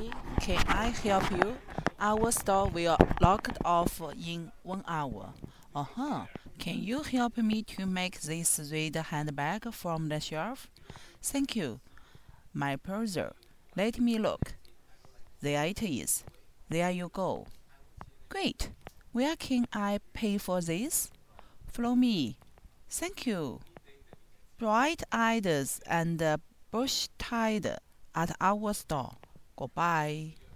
Sorry, can I help you? Our store will locked off in 1 hour. Uh-huh. Can you help me to make this red handbag from the shelf? Thank you, my pleasure. Let me look. There it is. There you go. Great. Where can I pay for this? Follow me. Thank you. Bright-eyed and bush-tied at our store. Goodbye.